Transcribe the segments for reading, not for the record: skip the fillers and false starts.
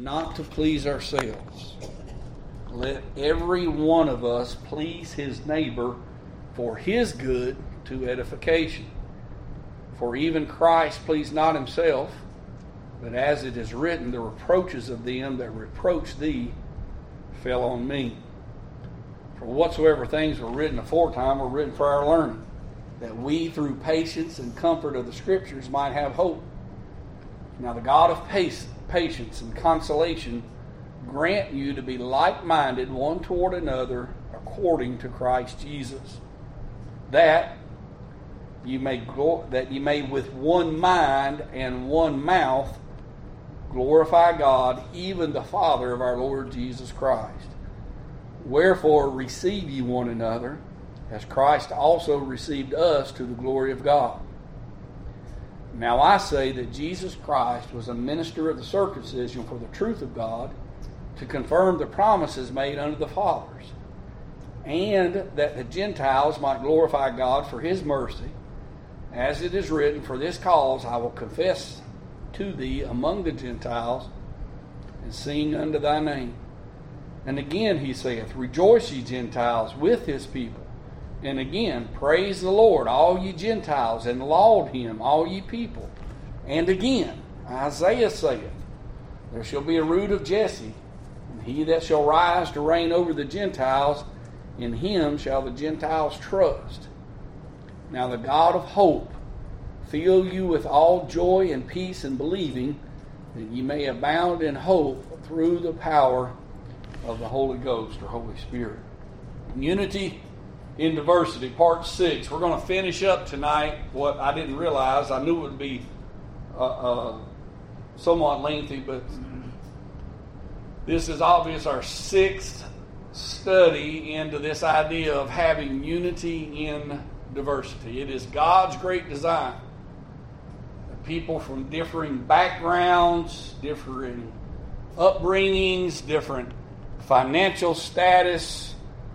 not to please ourselves. Let every one of us please his neighbor for his good to edification. For even Christ pleased not himself, but as it is written, the reproaches of them that reproach thee fell on me. For whatsoever things were written aforetime were written for our learning, that we through patience and comfort of the Scriptures might have hope. Now the God of patience and consolation grant you to be like-minded one toward another according to Christ Jesus, that you may with one mind and one mouth glorify God, even the Father of our Lord Jesus Christ. Wherefore receive ye one another, as Christ also received us to the glory of God. Now I say that Jesus Christ was a minister of the circumcision for the truth of God, to confirm the promises made unto the fathers, and that the Gentiles might glorify God for his mercy, as it is written, for this cause I will confess to thee among the Gentiles, and sing unto thy name. And again he saith, rejoice ye Gentiles with his people. And again, praise the Lord, all ye Gentiles, and laud him, all ye people. And again, Isaiah saith, there shall be a root of Jesse, and he that shall rise to reign over the Gentiles, in him shall the Gentiles trust. Now the God of hope fill you with all joy and peace in believing, that ye may abound in hope through the power of the Holy Ghost or Holy Spirit. Unity in diversity, part 6. We're going to finish up tonight what I didn't realize. I knew it would be somewhat lengthy, but this is obvious our 6th study into this idea of having unity in diversity. It is God's great design. People from differing backgrounds, differing upbringings, different financial status,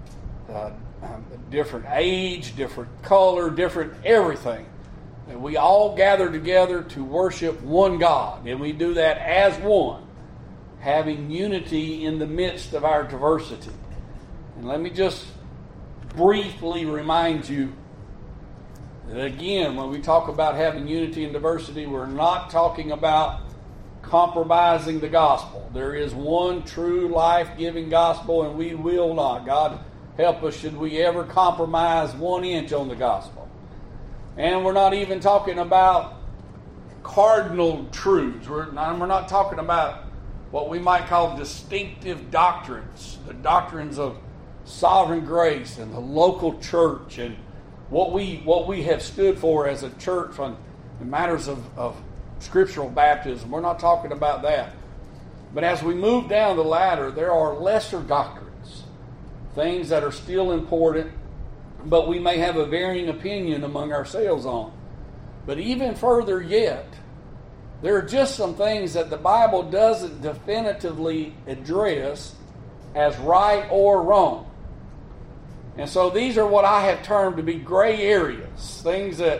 different age, different color, different everything. And we all gather together to worship one God. And we do that as one, having unity in the midst of our diversity. And let me just briefly remind you that again, when we talk about having unity and diversity, we're not talking about compromising the gospel. There is one true life-giving gospel, and we will not. God help us should we ever compromise 1 inch on the gospel. And we're not even talking about cardinal truths. We're not talking about what we might call distinctive doctrines, the doctrines of sovereign grace and the local church and what we have stood for as a church on in matters of scriptural baptism. We're not talking about that. But as we move down the ladder, there are lesser doctrines, things that are still important, but we may have a varying opinion among ourselves on. But even further yet, there are just some things that the Bible doesn't definitively address as right or wrong. And so these are what I have termed to be gray areas, things that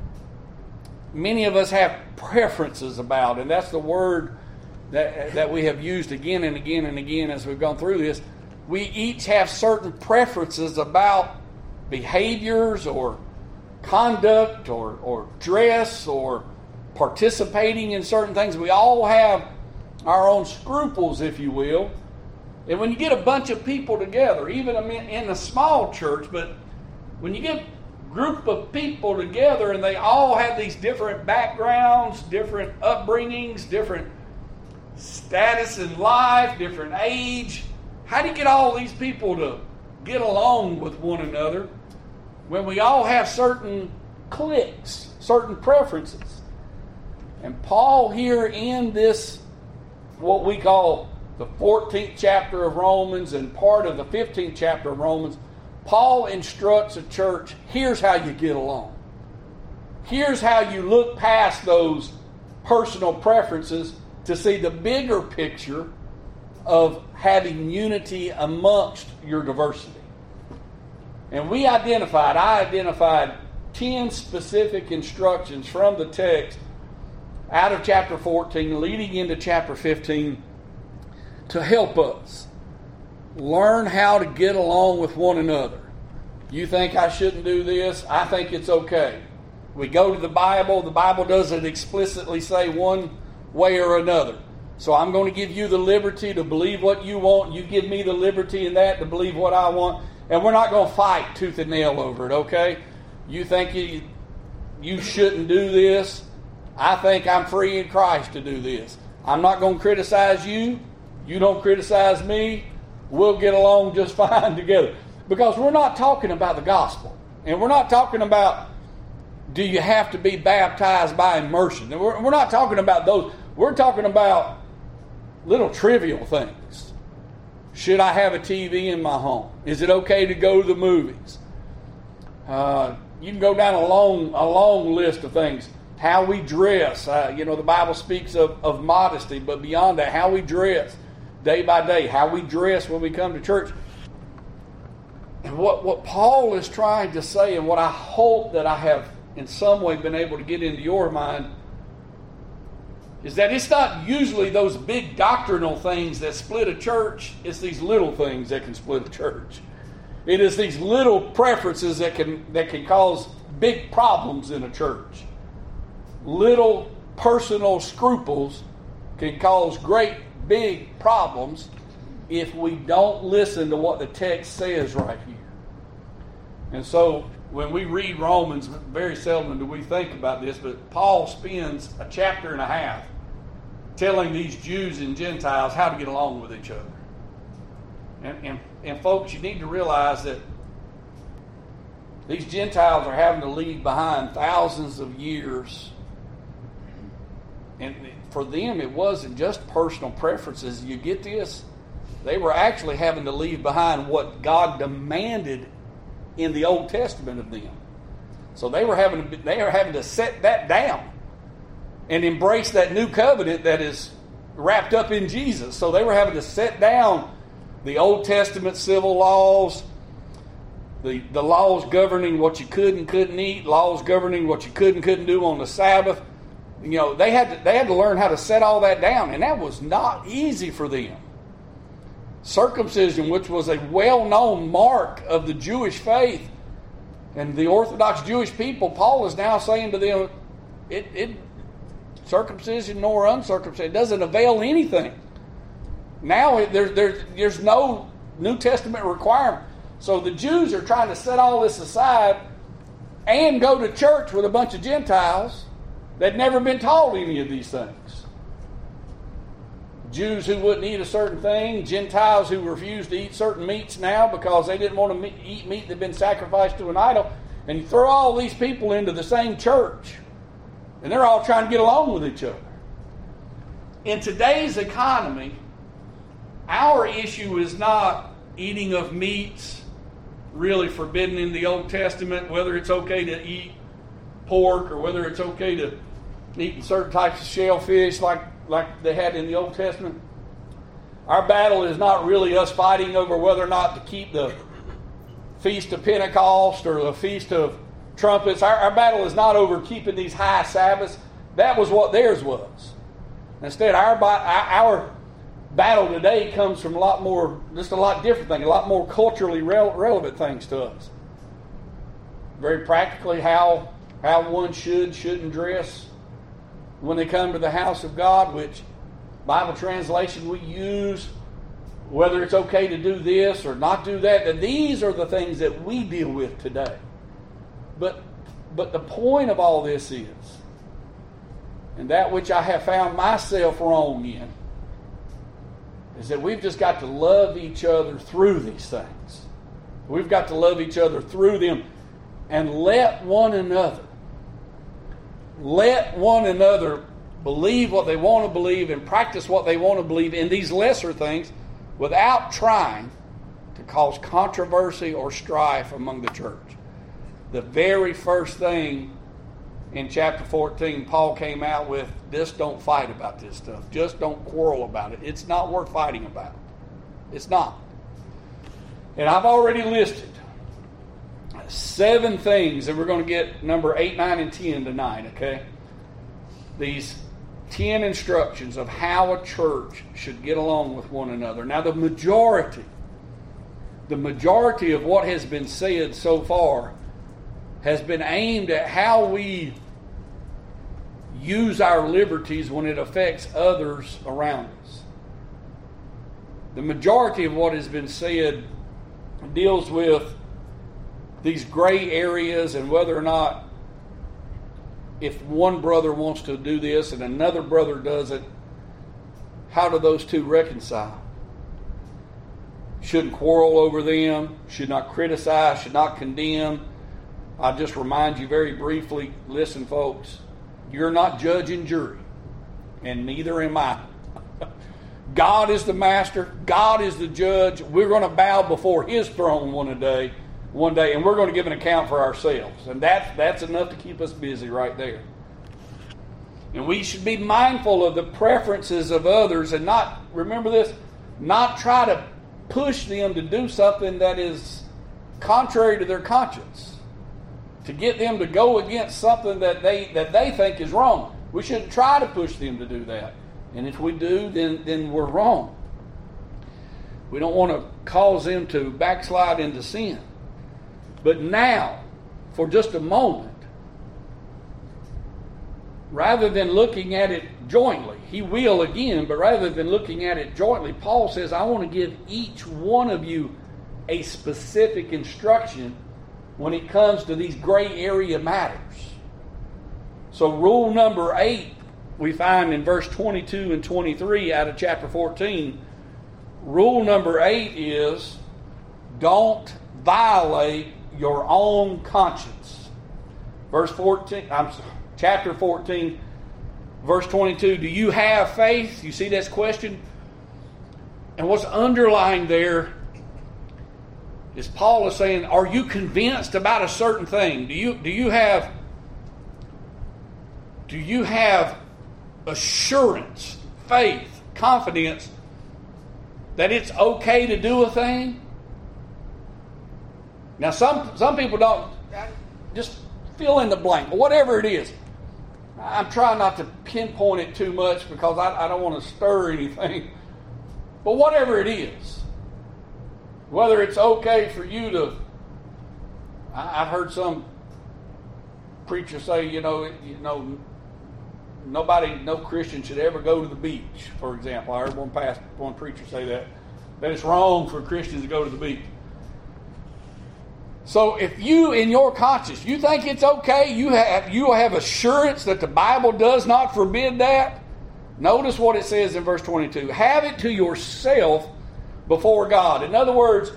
many of us have preferences about, and that's the word that we have used again and again and again as we've gone through this. We each have certain preferences about behaviors or conduct or dress or participating in certain things. We all have our own scruples, if you will. And when you get a bunch of people together, even in a small church, but when you get a group of people together and they all have these different backgrounds, different upbringings, different status in life, different age, how do you get all these people to get along with one another when we all have certain cliques, certain preferences? And Paul here in this, what we call the 14th chapter of Romans and part of the 15th chapter of Romans, Paul instructs a church, here's how you get along. Here's how you look past those personal preferences to see the bigger picture of having unity amongst your diversity. And I identified 10 specific instructions from the text out of chapter 14 leading into chapter 15 to help us learn how to get along with one another. You think I shouldn't do this? I think it's okay. We go to the Bible doesn't explicitly say one way or another. So I'm going to give you the liberty to believe what you want. You give me the liberty in that to believe what I want. And we're not going to fight tooth and nail over it, okay? You think you shouldn't do this? I think I'm free in Christ to do this. I'm not going to criticize you. You don't criticize me. We'll get along just fine together. Because we're not talking about the gospel. And we're not talking about, do you have to be baptized by immersion? And we're not talking about those. We're talking about little trivial things. Should I have a TV in my home? Is it okay to go to the movies? You can go down a long list of things. How we dress. The Bible speaks of modesty, but beyond that, how we dress day by day. How we dress when we come to church. And what Paul is trying to say, and what I hope that I have in some way been able to get into your mind, is that it's not usually those big doctrinal things that split a church. It's these little things that can split a church. It is these little preferences that can cause big problems in a church. Little personal scruples can cause great big problems if we don't listen to what the text says right here. And so when we read Romans, very seldom do we think about this, but Paul spends a chapter and a half telling these Jews and Gentiles how to get along with each other. And folks, you need to realize that these Gentiles are having to leave behind thousands of years. And for them, it wasn't just personal preferences. You get this? They were actually having to leave behind what God demanded in the Old Testament of them. So they were having to set that down and embrace that new covenant that is wrapped up in Jesus. So they were having to set down the Old Testament civil laws, the laws governing what you could and couldn't eat, laws governing what you could and couldn't do on the Sabbath. They had to learn how to set all that down, and that was not easy for them. Circumcision, which was a well-known mark of the Jewish faith and the Orthodox Jewish people, Paul is now saying to them, circumcision nor uncircumcision doesn't avail anything. Now there's no New Testament requirement. So the Jews are trying to set all this aside and go to church with a bunch of Gentiles that never been taught any of these things. Jews who wouldn't eat a certain thing, Gentiles who refused to eat certain meats now because they didn't want to eat meat that had been sacrificed to an idol. And you throw all these people into the same church, and they're all trying to get along with each other. In today's economy, our issue is not eating of meats really forbidden in the Old Testament, whether it's okay to eat pork or whether it's okay to eat certain types of shellfish like they had in the Old Testament. Our battle is not really us fighting over whether or not to keep the Feast of Pentecost or the Feast of Trumpets. Our battle is not over keeping these high Sabbaths. That was what theirs was. Instead, our battle today comes from a lot different things, a lot more culturally relevant things to us. Very practically, how one shouldn't dress when they come to the house of God, which Bible translation we use, whether it's okay to do this or not do that. And these are the things that we deal with today. But the point of all this is, and that which I have found myself wrong in, is that we've just got to love each other through these things. We've got to love each other through them and let one another believe what they want to believe and practice what they want to believe in these lesser things without trying to cause controversy or strife among the church. The very first thing in chapter 14, Paul came out with, just don't fight about this stuff. Just don't quarrel about it. It's not worth fighting about. It's not. And I've already listed 7 things, and we're going to get number 8, 9, and 10 tonight, okay? These 10 instructions of how a church should get along with one another. Now, the majority of what has been said so far has been aimed at how we use our liberties when it affects others around us. The majority of what has been said deals with these gray areas and whether or not, if one brother wants to do this and another brother does it, how do those two reconcile? Shouldn't quarrel over them, should not criticize, should not condemn. I'll just remind you very briefly, listen folks, you're not judge and jury, and neither am I. God is the master, God is the judge. We're going to bow before His throne one day, and we're going to give an account for ourselves. And that's enough to keep us busy right there. And we should be mindful of the preferences of others and not, remember this, not try to push them to do something that is contrary to their conscience. To get them to go against something that they think is wrong. We shouldn't try to push them to do that. And if we do, then we're wrong. We don't want to cause them to backslide into sin. But now, for just a moment, rather than looking at it jointly, he will again, but rather than looking at it jointly, Paul says, I want to give each one of you a specific instruction when it comes to these gray area matters. So rule number 8, we find in verse 22 and 23 out of chapter 14. Rule number 8 is, don't violate your own conscience. Chapter 14, verse 22. Do you have faith? You see this question? And what's underlined there is Paul is saying, are you convinced about a certain thing? Do you have assurance, faith, confidence that it's okay to do a thing? Now some people don't, just fill in the blank, whatever it is. I'm trying not to pinpoint it too much because I don't want to stir anything. But whatever it is, whether it's okay for you to, I've heard some preacher say, no Christian should ever go to the beach, for example. I heard one preacher say that it's wrong for Christians to go to the beach. So if you, in your conscience, you think it's okay, you have assurance that the Bible does not forbid that, notice what it says in verse 22. Have it to yourself before God. In other words,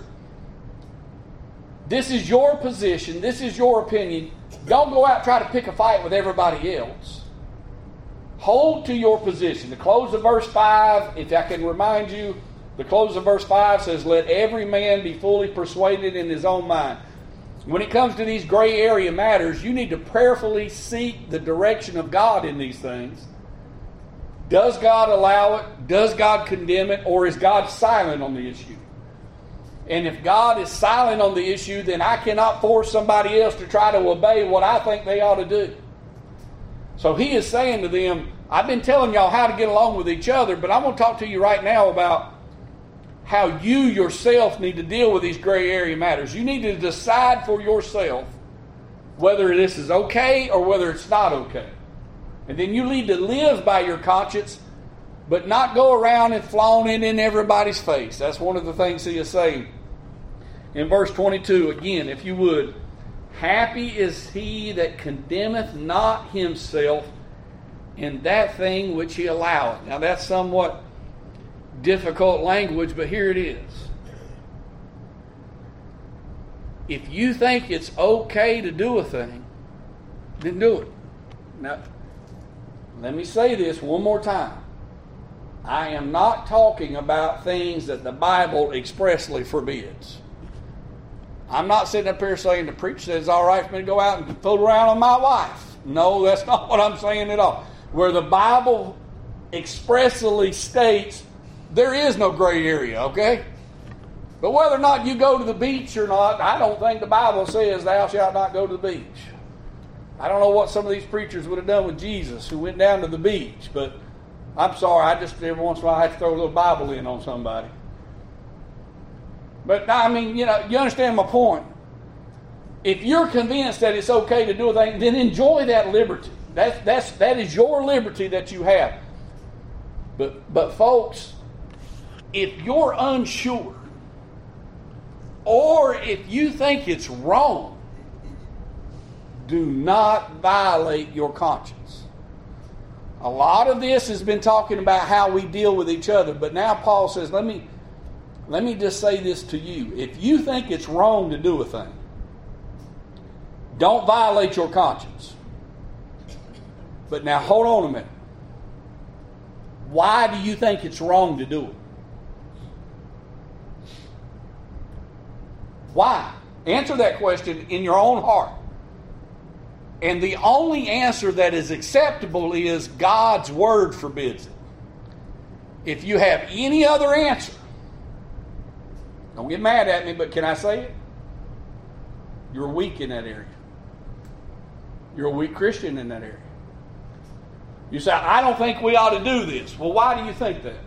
this is your position, this is your opinion. Don't go out and try to pick a fight with everybody else. Hold to your position. The close of verse 5, if I can remind you, the close of verse 5 says, let every man be fully persuaded in his own mind. When it comes to these gray area matters, you need to prayerfully seek the direction of God in these things. Does God allow it? Does God condemn it? Or is God silent on the issue? And if God is silent on the issue, then I cannot force somebody else to try to obey what I think they ought to do. So he is saying to them, I've been telling y'all how to get along with each other, but I'm going to talk to you right now about how you yourself need to deal with these gray area matters. You need to decide for yourself whether this is okay or whether it's not okay. And then you need to live by your conscience, but not go around and flaunt it in everybody's face. That's one of the things he is saying. In verse 22, again, if you would, happy is he that condemneth not himself in that thing which he alloweth. Now that's somewhat difficult language, but here it is. If you think it's okay to do a thing, then do it. Now, let me say this one more time. I am not talking about things that the Bible expressly forbids. I'm not sitting up here saying the preacher says it's all right for me to go out and fool around with my wife. No, that's not what I'm saying at all. Where the Bible expressly states there is no gray area, okay? But whether or not you go to the beach or not, I don't think the Bible says thou shalt not go to the beach. I don't know what some of these preachers would have done with Jesus who went down to the beach, but I'm sorry, I just every once in a while I have to throw a little Bible in on somebody. But I mean, you understand my point. If you're convinced that it's okay to do a thing, then enjoy that liberty. That is your liberty that you have. But folks, if you're unsure, or if you think it's wrong, do not violate your conscience. A lot of this has been talking about how we deal with each other, but now Paul says, let me just say this to you. If you think it's wrong to do a thing, don't violate your conscience. But now hold on a minute. Why do you think it's wrong to do it? Why? Answer that question in your own heart. And the only answer that is acceptable is God's Word forbids it. If you have any other answer, don't get mad at me, but can I say it? You're weak in that area. You're a weak Christian in that area. You say, I don't think we ought to do this. Well, why do you think that?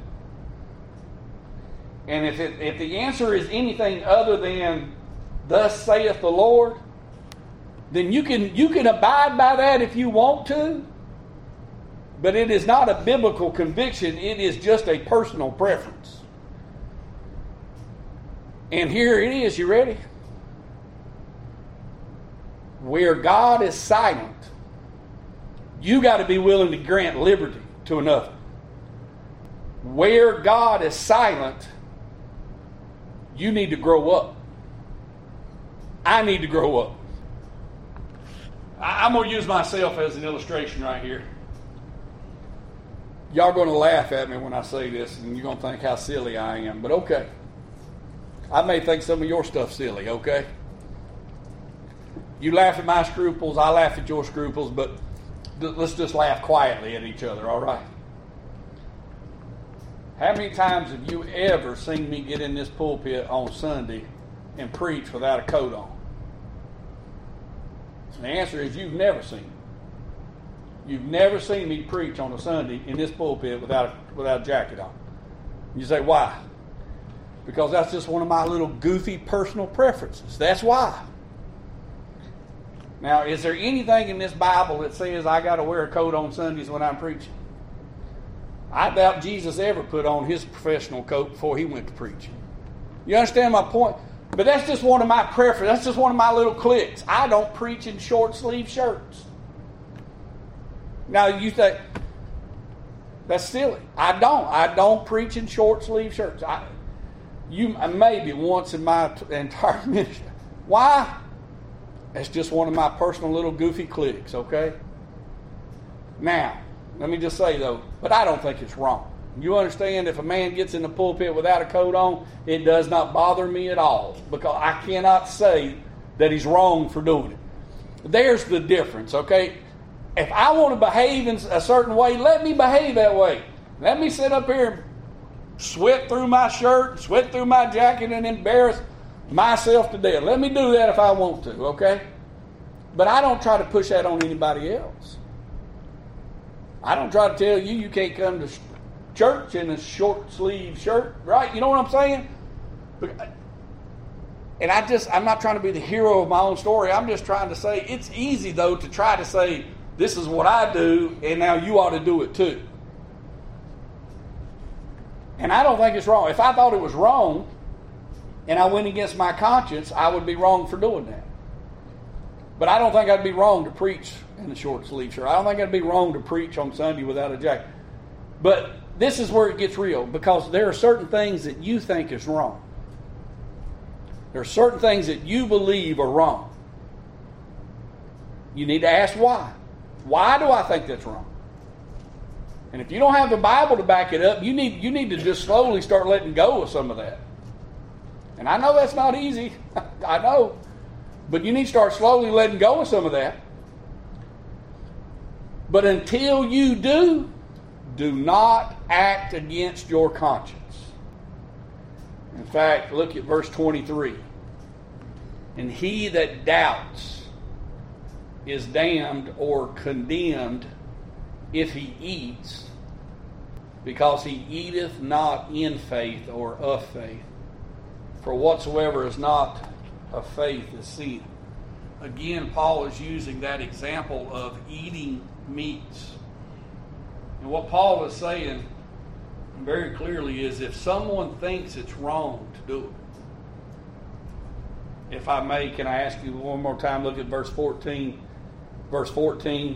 And if the answer is anything other than, thus saith the Lord, then you can abide by that if you want to. But it is not a biblical conviction. It is just a personal preference. And here it is. You ready? Where God is silent, you got to be willing to grant liberty to another. Where God is silent, you need to grow up. I need to grow up. I'm going to use myself as an illustration right here. Y'all are going to laugh at me when I say this, and you're going to think how silly I am, but okay. I may think some of your stuff silly, okay? You laugh at my scruples, I laugh at your scruples, but let's just laugh quietly at each other, all right? How many times have you ever seen me get in this pulpit on Sunday and preach without a coat on? And the answer is you've never seen it. You've never seen me preach on a Sunday in this pulpit without a jacket on. You say, why? Because that's just one of my little goofy personal preferences. That's why. Now, is there anything in this Bible that says I got to wear a coat on Sundays when I'm preaching? I doubt Jesus ever put on his professional coat before he went to preaching. You understand my point? But that's just one of my preferences. That's just one of my little cliques. I don't preach in short sleeve shirts. Now, you think, that's silly. I don't preach in short sleeve shirts. Maybe once in my entire ministry. Why? That's just one of my personal little goofy cliques, okay? Now, let me just say though, but I don't think it's wrong. You understand, if a man gets in the pulpit without a coat on, it does not bother me at all, because I cannot say that he's wrong for doing it. There's the difference, okay? If I want to behave in a certain way, let me behave that way. Let me sit up here and sweat through my shirt, sweat through my jacket, and embarrass myself to death. Let me do that if I want to, okay? But I don't try to push that on anybody else. I don't try to tell you can't come to church in a short sleeve shirt, right? You know what I'm saying? And I'm not trying to be the hero of my own story. I'm just trying to say it's easy, though, to try to say, this is what I do, and now you ought to do it too. And I don't think it's wrong. If I thought it was wrong, and I went against my conscience, I would be wrong for doing that. But I don't think I'd be wrong to preach in a short sleeve shirt. I don't think I'd be wrong to preach on Sunday without a jacket. But this is where it gets real, because there are certain things that you think is wrong. There are certain things that you believe are wrong. You need to ask why. Why do I think that's wrong? And if you don't have the Bible to back it up, you need to just slowly start letting go of some of that. And I know that's not easy. I know. But you need to start slowly letting go of some of that. But until you do not act against your conscience. In fact, look at verse 23. And he that doubts is damned or condemned if he eats, because he eateth not in faith or of faith. For whatsoever is not of faith is sin. Again, Paul is using that example of eating meats. And what Paul is saying very clearly is, if someone thinks it's wrong to do it. If I may, can I ask you one more time, look at verse 14. Verse 14.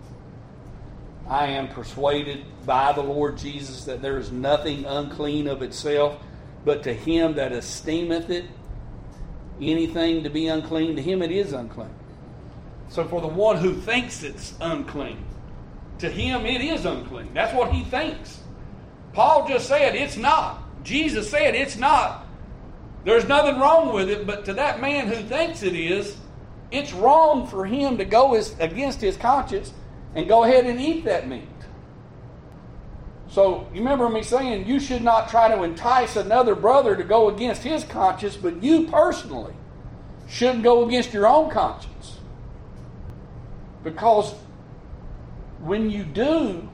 I am persuaded by the Lord Jesus that there is nothing unclean of itself, but to him that esteemeth it, anything to be unclean, to him it is unclean. So for the one who thinks it's unclean, to him it is unclean. That's what he thinks. Paul just said it's not. Jesus said it's not. There's nothing wrong with it, but to that man who thinks it is, it's wrong for him to go against his conscience and go ahead and eat that meat. So you remember me saying you should not try to entice another brother to go against his conscience, but you personally shouldn't go against your own conscience. Because when you do,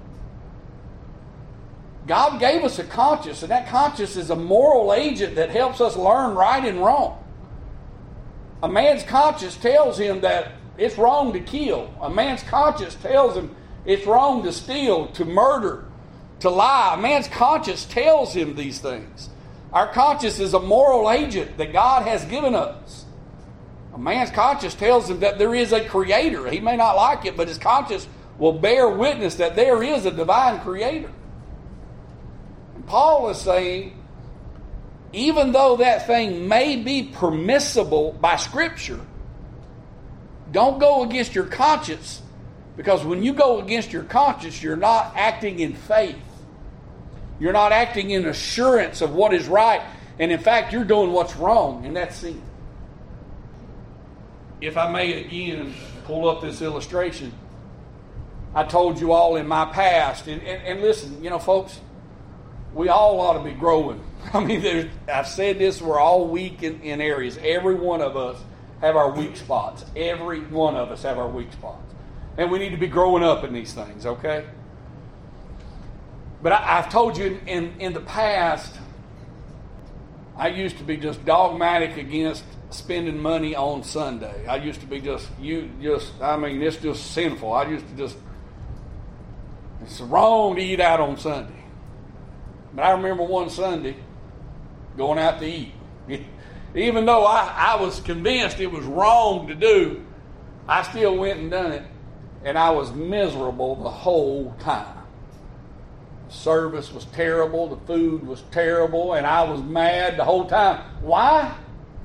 God gave us a conscience, and that conscience is a moral agent that helps us learn right and wrong. A man's conscience tells him that it's wrong to kill. A man's conscience tells him it's wrong to steal, to murder, to lie. A man's conscience tells him these things. Our conscience is a moral agent that God has given us. A man's conscience tells him that there is a creator. He may not like it, but his conscience will bear witness that there is a divine creator. And Paul is saying, even though that thing may be permissible by Scripture, don't go against your conscience, because when you go against your conscience, you're not acting in faith. You're not acting in assurance of what is right. And in fact, you're doing what's wrong, and that's sin. If I may again pull up this illustration, I told you all in my past, and listen, folks, we all ought to be growing. I mean, I've said this, we're all weak in areas. Every one of us have our weak spots. Every one of us have our weak spots. And we need to be growing up in these things, okay? But I've told you in the past, I used to be just dogmatic against spending money on Sunday. I used to be it's just sinful. It's wrong to eat out on Sunday. But I remember one Sunday going out to eat. Even though I was convinced it was wrong to do, I still went and done it. And I was miserable the whole time. The service was terrible, the food was terrible, and I was mad the whole time. Why?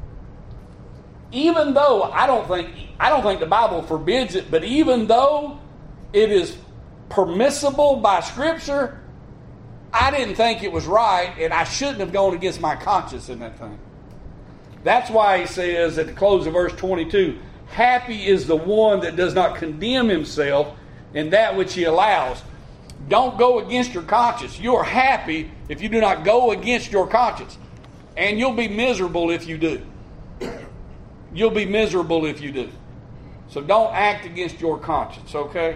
Even though I don't think the Bible forbids it, but even though it is permissible by Scripture, I didn't think it was right, and I shouldn't have gone against my conscience in that thing. That's why he says at the close of verse 22, happy is the one that does not condemn himself in that which he allows. Don't go against your conscience. You're happy if you do not go against your conscience. And you'll be miserable if you do. You'll be miserable if you do. So don't act against your conscience, okay?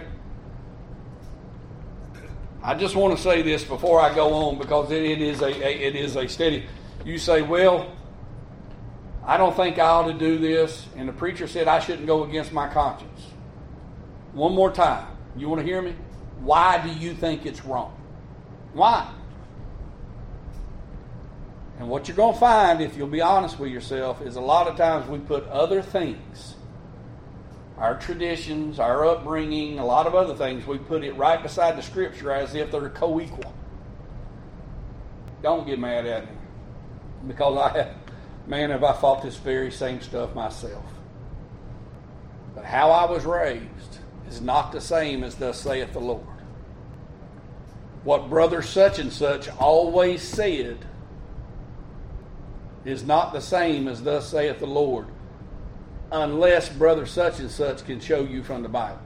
I just want to say this before I go on, because it is a steady. You say, well, I don't think I ought to do this, and the preacher said I shouldn't go against my conscience. One more time. You want to hear me? Why do you think it's wrong? Why? And what you're going to find, if you'll be honest with yourself, is a lot of times we put other things, our traditions, our upbringing, a lot of other things, we put it right beside the Scripture as if they're co-equal. Don't get mad at me, because have I fought this very same stuff myself. But how I was raised is not the same as thus saith the Lord. What brother such and such always said is not the same as thus saith the Lord, unless brother such and such can show you from the Bible.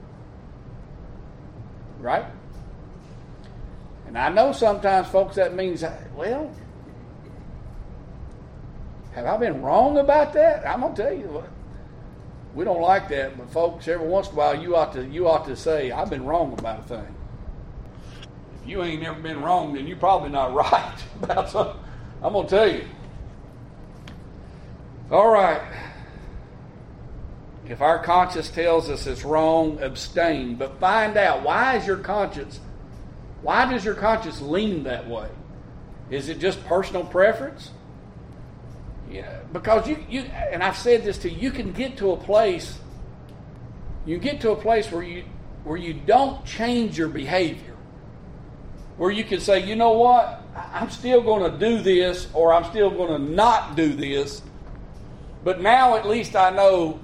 Right? And I know sometimes, folks, that means, well, have I been wrong about that? I'm going to tell you what. We don't like that, but folks, every once in a while you ought to say, I've been wrong about a thing. If you ain't never been wrong, then you're probably not right about something. I'm going to tell you. All right. If our conscience tells us it's wrong, abstain. But find out, why does your conscience lean that way? Is it just personal preference? Yeah, because you and I've said this to you, you can get to a place where you don't change your behavior. Where you can say, you know what, I'm still going to do this, or I'm still going to not do this, but now at least I know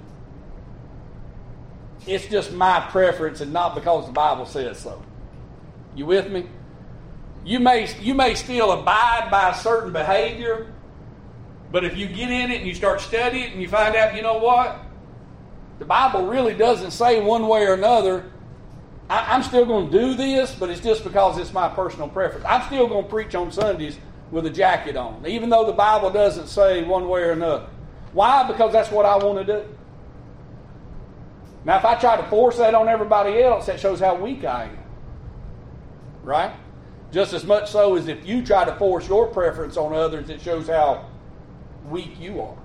it's just my preference and not because the Bible says so. You with me? You may still abide by a certain behavior, but if you get in it and you start studying it and you find out, you know what? The Bible really doesn't say one way or another. I'm still going to do this, but it's just because it's my personal preference. I'm still going to preach on Sundays with a jacket on, even though the Bible doesn't say one way or another. Why? Because that's what I want to do. Now, if I try to force that on everybody else, that shows how weak I am. Right? Just as much so as if you try to force your preference on others, it shows how weak you are.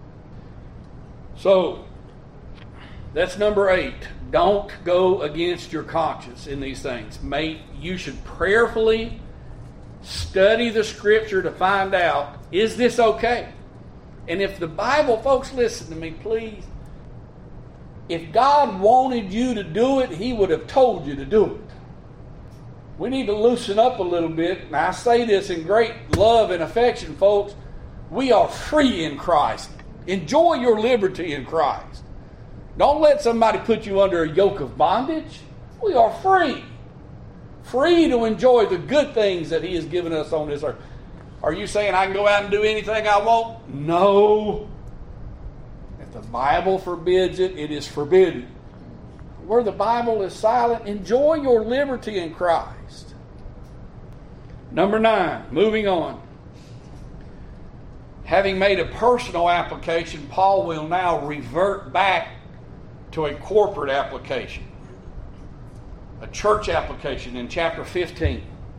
So, that's number 8. Don't go against your conscience in these things. You should prayerfully study the Scripture to find out, is this okay? And if the Bible, folks, listen to me, please. If God wanted you to do it, He would have told you to do it. We need to loosen up a little bit. And I say this in great love and affection, folks. We are free in Christ. Enjoy your liberty in Christ. Don't let somebody put you under a yoke of bondage. We are free. Free to enjoy the good things that He has given us on this earth. Are you saying I can go out and do anything I want? No. If the Bible forbids it, it is forbidden. Where the Bible is silent, enjoy your liberty in Christ. Number 9, moving on. Having made a personal application, Paul will now revert back to a corporate application, a church application in chapter 15.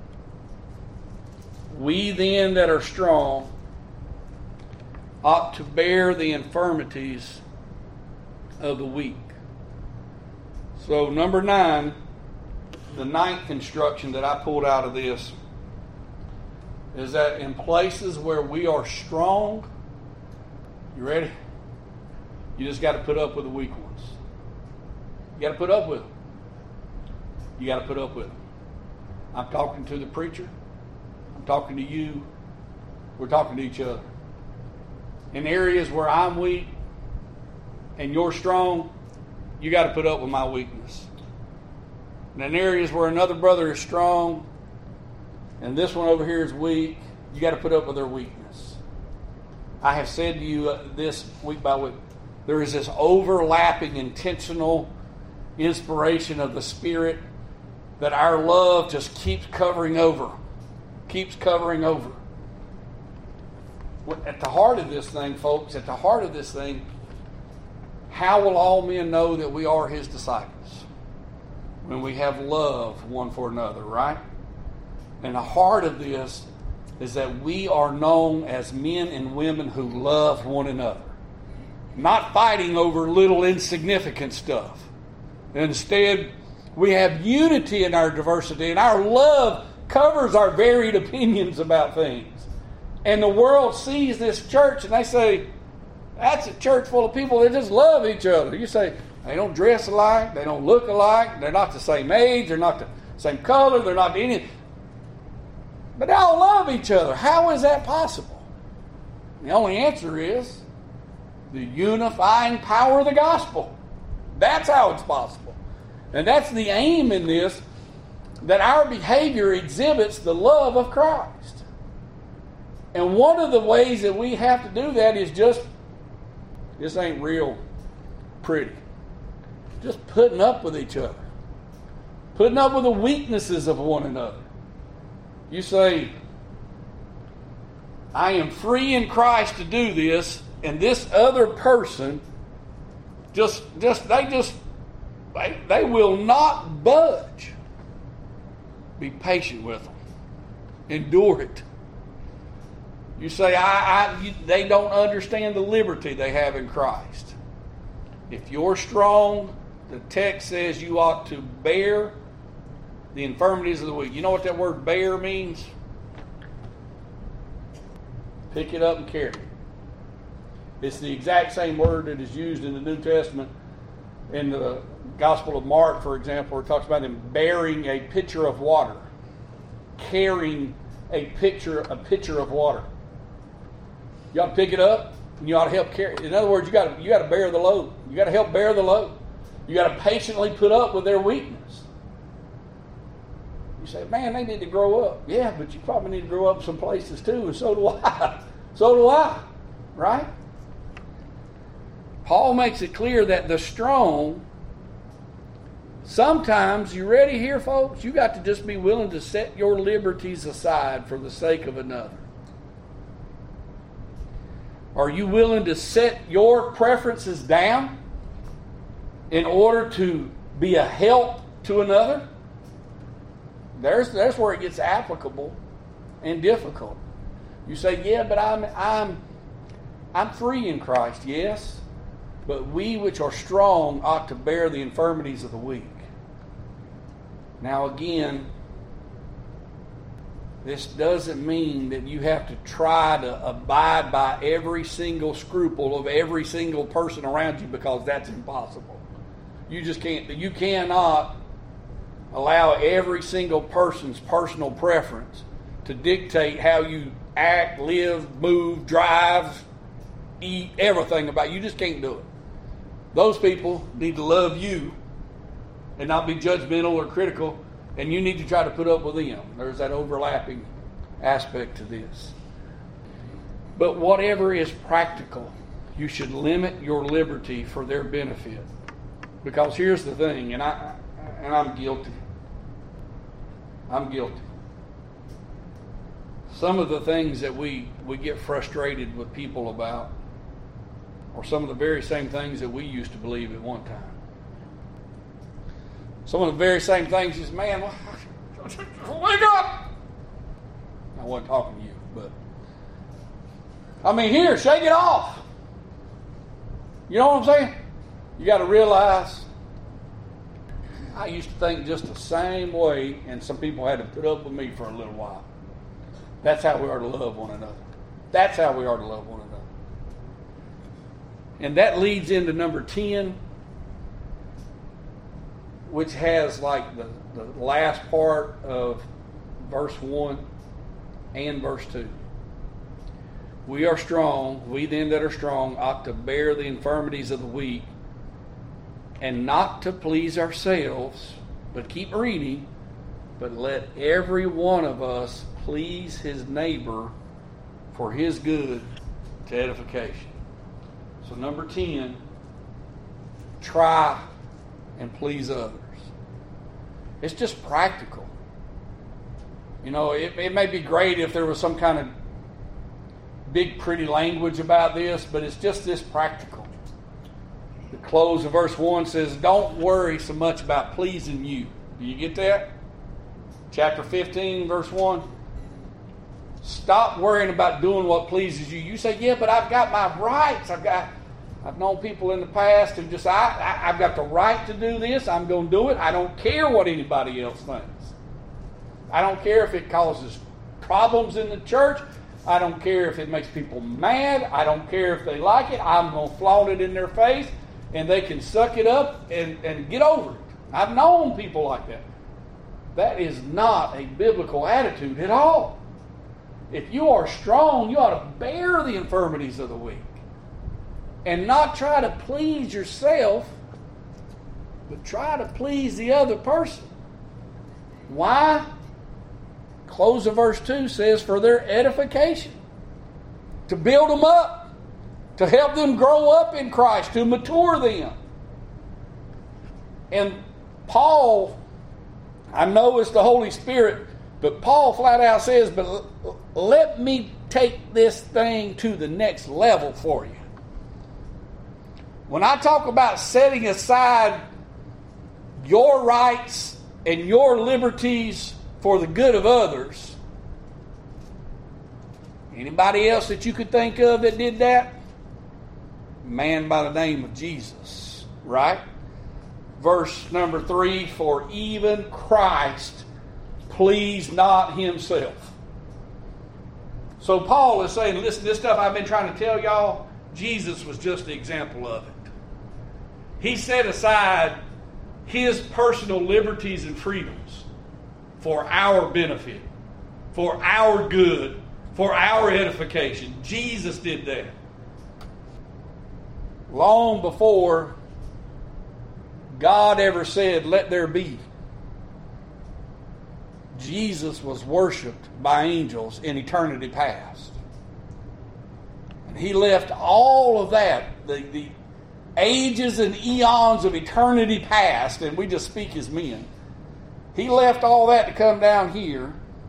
We then that are strong ought to bear the infirmities of the weak. So number 9, the 9th instruction that I pulled out of this is that in places where we are strong, you ready? You just got to put up with the weak ones. You got to put up with them. You got to put up with them. I'm talking to the preacher. I'm talking to you. We're talking to each other. In areas where I'm weak and you're strong, you got to put up with my weakness. And in areas where another brother is strong and this one over here is weak, you got to put up with their weakness. I have said to you this week by week, there is this overlapping, intentional inspiration of the Spirit that our love just keeps covering over. Keeps covering over. At the heart of this thing, folks, at the heart of this thing, how will all men know that we are His disciples? When we have love one for another, right? And the heart of this is that we are known as men and women who love one another. Not fighting over little insignificant stuff. Instead, we have unity in our diversity, and our love covers our varied opinions about things. And the world sees this church and they say, that's a church full of people that just love each other. You say, they don't dress alike, they don't look alike, they're not the same age, they're not the same color, they're not any. But they all love each other. How is that possible? The only answer is the unifying power of the gospel. That's how it's possible. And that's the aim in this, that our behavior exhibits the love of Christ. And one of the ways that we have to do that is this ain't real pretty. Just putting up with each other. Putting up with the weaknesses of one another. You say, I am free in Christ to do this, and this other person they will not budge. Be patient with them. Endure it. You say, they don't understand the liberty they have in Christ. If you're strong, the text says you ought to bear the infirmities of the weak. You know what that word bear means? Pick it up and carry it. It's the exact same word that is used in the New Testament. In the Gospel of Mark, for example, where it talks about him bearing a pitcher of water. Carrying a pitcher of water. You ought to pick it up and you ought to help carry it. In other words, you got to bear the load. You got to help bear the load. You got to patiently put up with their weakness. You say, man, they need to grow up. Yeah, but you probably need to grow up some places too, and so do I. So do I. Right? Paul makes it clear that the strong, sometimes, you ready here, folks? You got to just be willing to set your liberties aside for the sake of another. Are you willing to set your preferences down in order to be a help to another? There's where it gets applicable and difficult. You say, yeah, but I'm free in Christ. Yes, but we which are strong ought to bear the infirmities of the weak. Now again, this doesn't mean that you have to try to abide by every single scruple of every single person around you, because that's impossible. You just can't. You cannot allow every single person's personal preference to dictate how you act, live, move, drive, eat, everything about you. You just can't do it. Those people need to love you and not be judgmental or critical, and you need to try to put up with them. There's that overlapping aspect to this. But whatever is practical, you should limit your liberty for their benefit. Because here's the thing, and I'm guilty. I'm guilty. Some of the things that we get frustrated with people about are some of the very same things that we used to believe at one time. Some of the very same things is, man, wake up! I wasn't talking to you, but I mean, here, shake it off. You know what I'm saying? You got to realize, I used to think just the same way, and some people had to put up with me for a little while. That's how we are to love one another. That's how we are to love one another. And that leads into number 10, which has like the last part of verse 1 and verse 2. We are strong, we then that are strong ought to bear the infirmities of the weak, and not to please ourselves, but keep reading, but let every one of us please his neighbor for his good to edification. So number 10, try and please others. It's just practical. You know, it may be great if there was some kind of big pretty language about this, but it's just this practical. The close of verse 1 says, don't worry so much about pleasing you. Do you get that? Chapter 15, verse 1. Stop worrying about doing what pleases you. You say, yeah, but I've got my rights. I've known people in the past and just, I've got the right to do this. I'm going to do it. I don't care what anybody else thinks. I don't care if it causes problems in the church. I don't care if it makes people mad. I don't care if they like it. I'm going to flaunt it in their face, and they can suck it up and get over it. I've known people like that. That is not a biblical attitude at all. If you are strong, you ought to bear the infirmities of the weak and not try to please yourself, but try to please the other person. Why? Close of verse 2 says, for their edification, to build them up, to help them grow up in Christ, to mature them. And Paul, I know it's the Holy Spirit, but Paul flat out says, but let me take this thing to the next level for you. When I talk about setting aside your rights and your liberties for the good of others, anybody else that you could think of that did that? Man by the name of Jesus, right? Verse number 3, for even Christ pleased not himself. So Paul is saying, listen, this stuff I've been trying to tell y'all, Jesus was just the example of it. He set aside his personal liberties and freedoms for our benefit, for our good, for our edification. Jesus did that. Long before God ever said, let there be, Jesus was worshipped by angels in eternity past. And he left all of that, the ages and eons of eternity past, and we just speak as men. He left all that to come down here,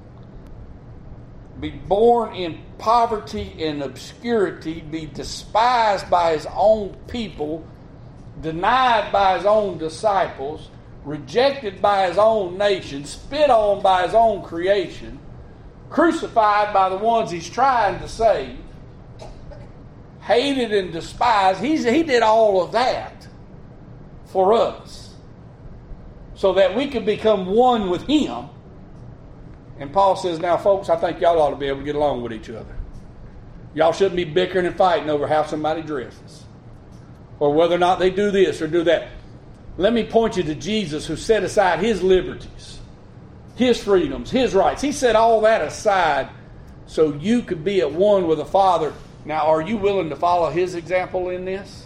be born in poverty and obscurity, be despised by his own people, denied by his own disciples, rejected by his own nation, spit on by his own creation, crucified by the ones he's trying to save, hated and despised. He did all of that for us so that we could become one with him. And Paul says, now folks, I think y'all ought to be able to get along with each other. Y'all shouldn't be bickering and fighting over how somebody dresses or whether or not they do this or do that. Let me point you to Jesus, who set aside his liberties, his freedoms, his rights. He set all that aside so you could be at one with the Father. Now, are you willing to follow his example in this?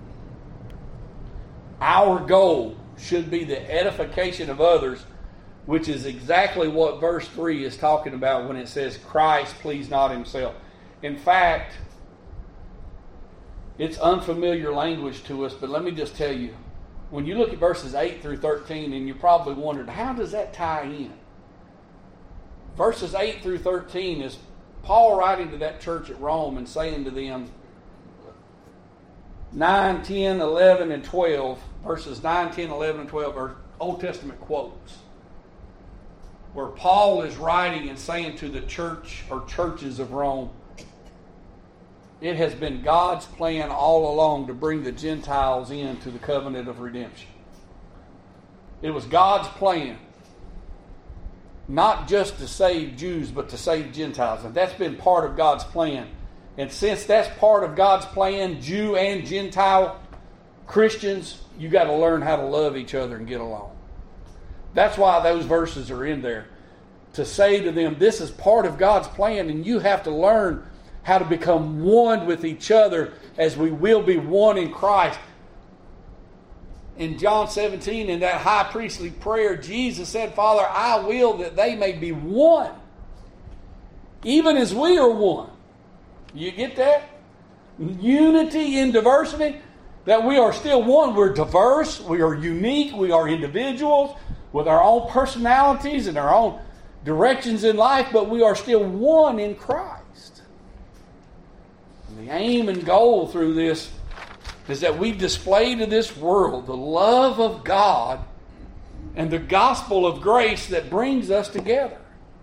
Our goal should be the edification of others, which is exactly what verse 3 is talking about when it says, Christ pleased not himself. In fact, it's unfamiliar language to us, but let me just tell you, when you look at verses 8 through 13, and you probably wondered, how does that tie in? Verses 8 through 13 is Paul writing to that church at Rome and saying to them, 9, 10, 11, and 12, verses 9, 10, 11, and 12 are Old Testament quotes, where Paul is writing and saying to the church or churches of Rome, it has been God's plan all along to bring the Gentiles into the covenant of redemption. It was God's plan not just to save Jews, but to save Gentiles. And that's been part of God's plan. And since that's part of God's plan, Jew and Gentile Christians, you got to learn how to love each other and get along. That's why those verses are in there. To say to them, this is part of God's plan, and you have to learn how to become one with each other as we will be one in Christ. In John 17, in that high priestly prayer, Jesus said, Father, I will that they may be one, even as we are one. You get that? Unity in diversity, that we are still one. We're diverse, we are unique, we are individuals with our own personalities and our own directions in life, but we are still one in Christ. And the aim and goal through this is that we display to this world the love of God and the gospel of grace that brings us together.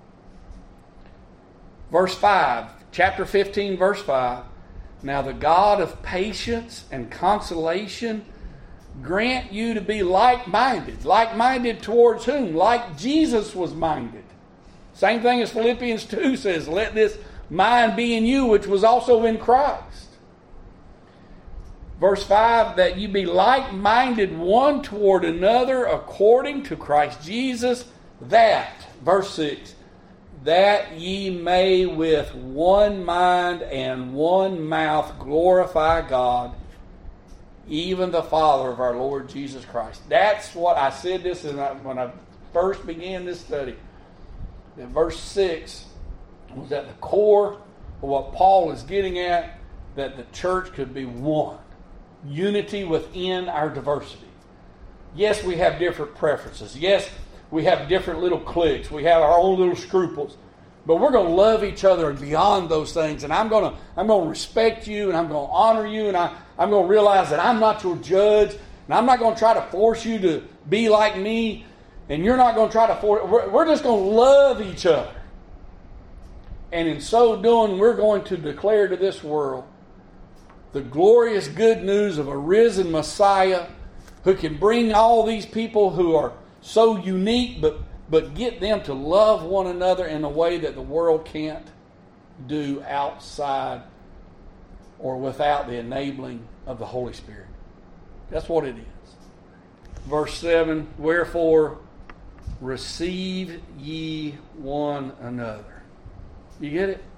Verse 5, chapter 15, verse 5. Now the God of patience and consolation grant you to be like-minded. Like-minded towards whom? Like Jesus was minded. Same thing as Philippians 2 says, let this mind be in you, which was also in Christ. Verse 5, that you be like-minded one toward another according to Christ Jesus, that, verse 6, that ye may with one mind and one mouth glorify God, even the Father of our Lord Jesus Christ. That's what I said this when I first began this study. That verse 6 was at the core of what Paul is getting at, that the church could be one. Unity within our diversity. Yes, we have different preferences. Yes, we have different little cliques. We have our own little scruples. But we're going to love each other beyond those things. And I'm going to respect you, and I'm going to honor you, and I'm going to realize that I'm not your judge, and I'm not going to try to force you to be like me, and you're not going to try to force. We're just going to love each other. And in so doing, we're going to declare to this world the glorious good news of a risen Messiah who can bring all these people who are so unique, but get them to love one another in a way that the world can't do outside or without the enabling of the Holy Spirit. That's what it is. Verse 7, wherefore receive ye one another. You get it?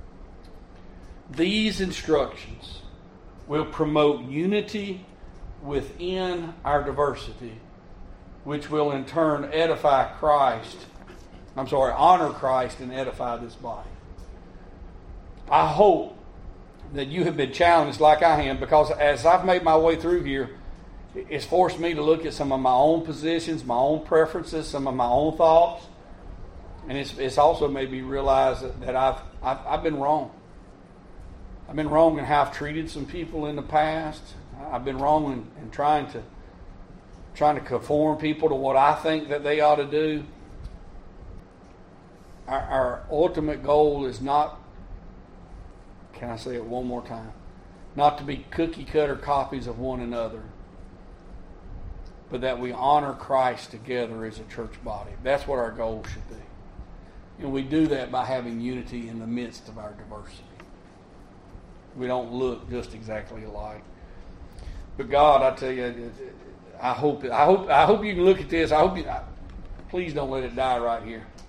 These instructions will promote unity within our diversity, which will in turn honor Christ and edify this body. I hope that you have been challenged like I am, because as I've made my way through here, it's forced me to look at some of my own positions, my own preferences, some of my own thoughts. And it's also made me realize that I've been wrong. I've been wrong in how I've treated some people in the past. I've been wrong in trying to conform people to what I think that they ought to do. Our ultimate goal is not, can I say it one more time, not to be cookie cutter copies of one another, but that we honor Christ together as a church body. That's what our goal should be. And we do that by having unity in the midst of our diversity. We don't look just exactly alike. But God, I tell you, I hope you can look at this. Please don't let it die right here.